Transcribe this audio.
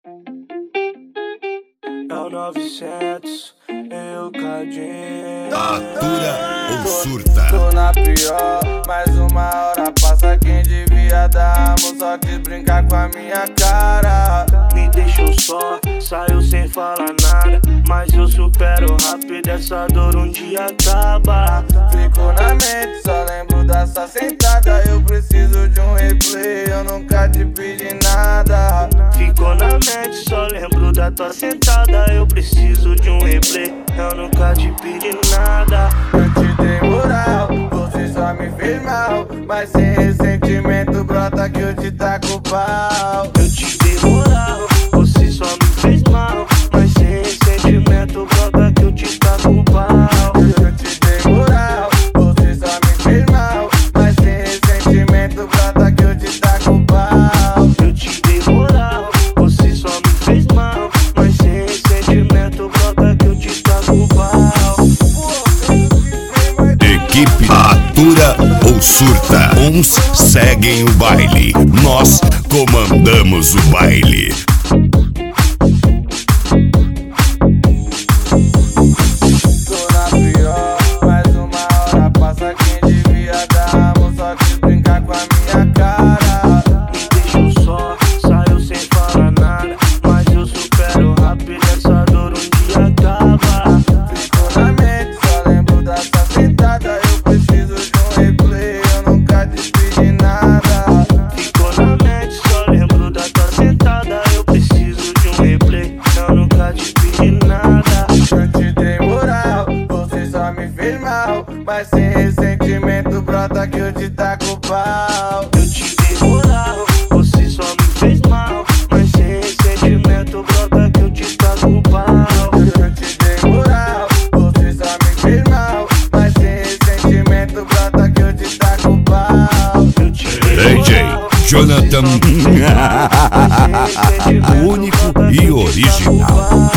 É o 900, eu Cadinho. Atura ou surta? Tô na pior, mais uma hora passa. Quem devia dar amor só quis brincar com a minha cara. Me deixou só, saiu sem falar nada, mas eu supero rápido, essa dor um dia acaba. Fico na mente, só lembro dessa sentada. Eu preciso de um replay, eu nunca te pedi nada. Ficou na mente, só lembro da tua sentada. Eu preciso de um replay, eu nunca te pedi nada. Eu te dei moral, você só me fez mal, mas sem ressentimento brota que eu te taco pau. Eu te dei moral, você só me fez mal, mas sem ressentimento brota que eu te taco pau. Eu te dei moral, você só me fez mal, mas sem ressentimento brota que eu te taco pau. Eu te dei moral, você só me fez mal, mas sem ressentimento brota que eu te taco pau. Equipe Atura ou surta. Uns seguem o baile, nós comandamos o baile. Tô na pior, mais uma hora passa. Quem devia dar amor só quis brincar com a minha cara. Me deixou só, saiu sem falar nada, mas eu supero rápido, essa dor um dia acaba. Ficou na mente, só lembro dessa sentada. Eu preciso de um replay, eu nunca te pedi nada. Ficou na mente, só lembro da tua sentada. Eu preciso de um replay, eu nunca te pedi nada. Eu te dei moral, você só me fez mal, mas sem ressentimento brota que eu te taco pau. Eu te dei moral, você só me fez mal, mas sem ressentimento brota que eu te taco pau. Eu te dei moral, você só me fez mal, mas sem ressentimento brota que eu te taco pau. Eu te dei DJ moral, Jonathan, sem ressentimento único brota que e eu te taco original. pau.